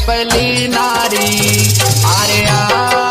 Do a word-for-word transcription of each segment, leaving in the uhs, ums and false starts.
पली नारी अरे आजी।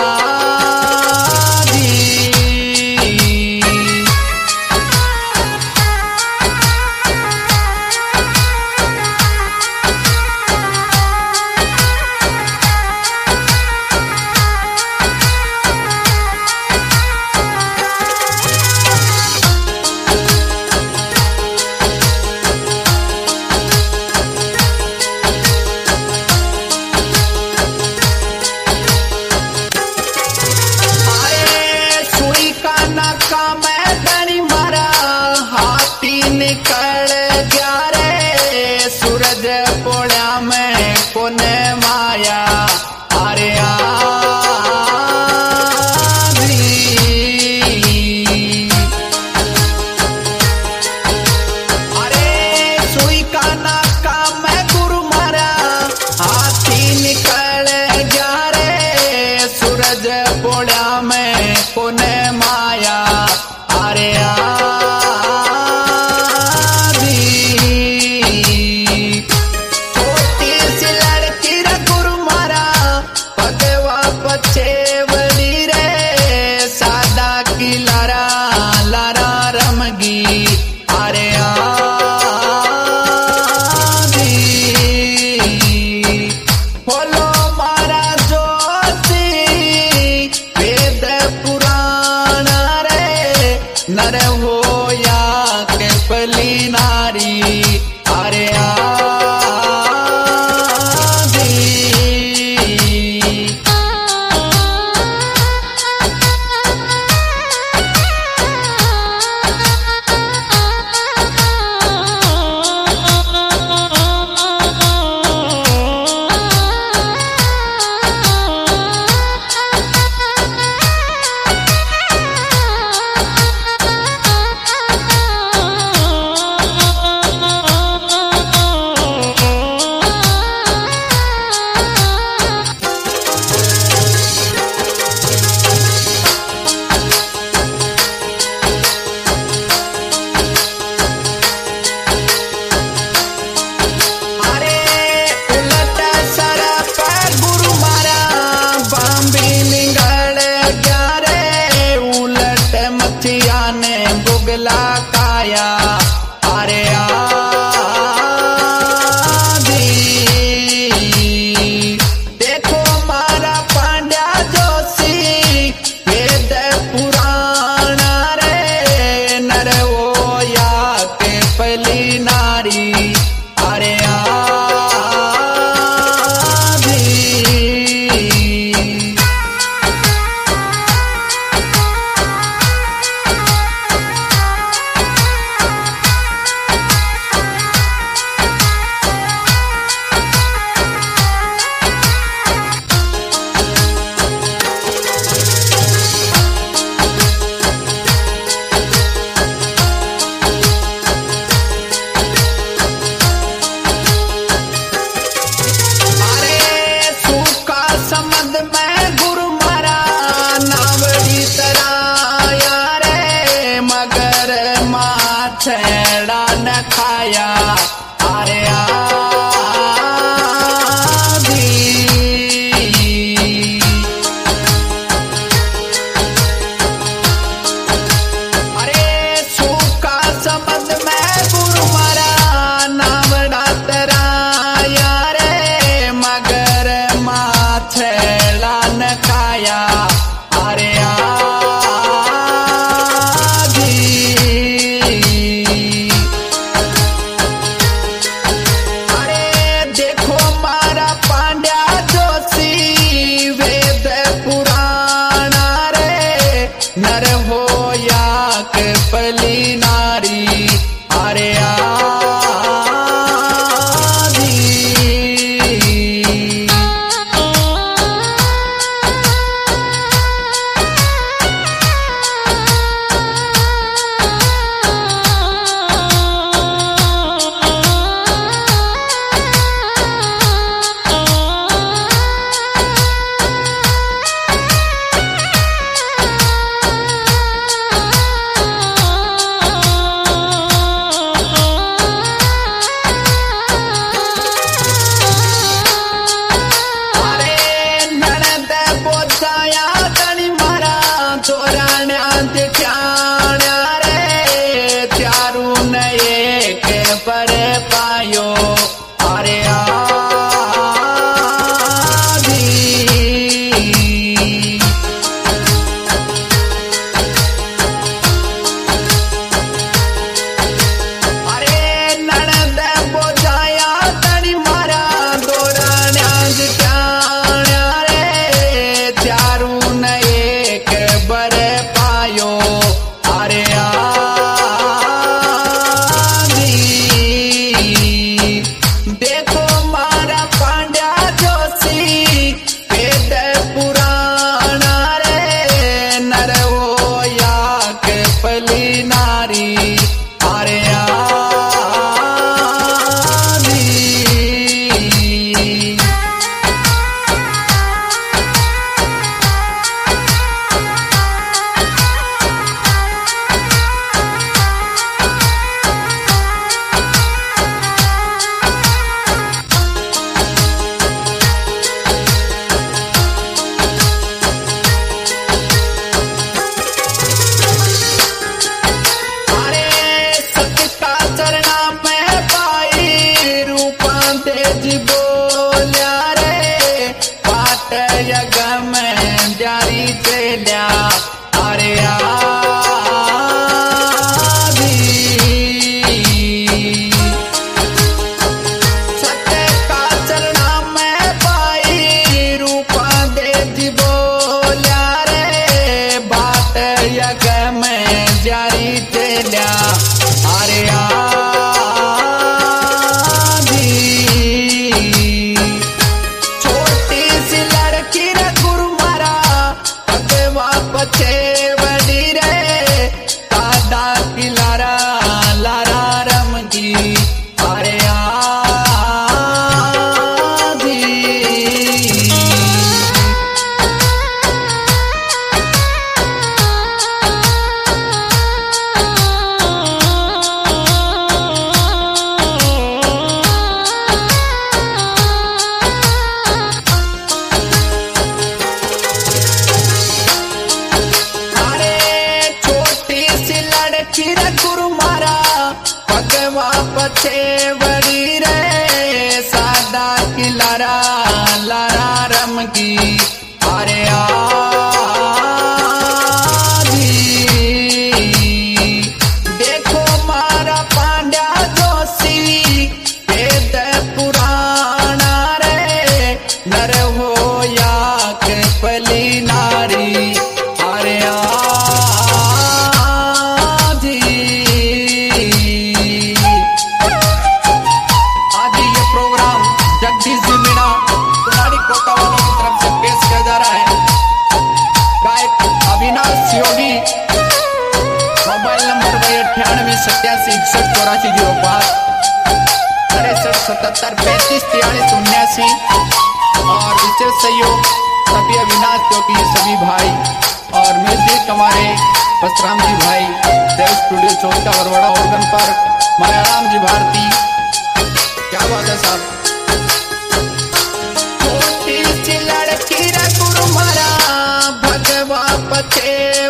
निकल गया रे सूरज पोड़ा में कोने माया अरे आधी। अरे सुई का नाका में गुरु मारा हाथी निकल गया रे सूरज पोड़ा में कोने माया अरे छोटी सी लड़की रे गुरु मारा की लारा लारा रम की अरे आधी देखो मारा पांड्या जोशी वेद पुराना रे नर हो या के पली नारी अरे आधी आज ये प्रोग्राम जगदीश जी मीणा तुम्हारी कोटा वालों की तरफ से पेश किया जा रहा है। गायक अविनाश योगी, मोबाइल नंबर वही अठानवे सत्यासी इकसठ चौरासी जीरो पाँच तिरसठ सतहत्तर पैंतीस तिरालीस उन्यासी और विशेष सहयोग सभी अविनाश योगी सभी भाई और म्यूजिक हमारे बसराम जी भाई देव स्टूडियो चौथा बरवाड़ा ऑर्गन पर मलयाराम जी भारती। क्या बात है साहब। छोटी सी लड़की रे गुरु मारा भगवा पथे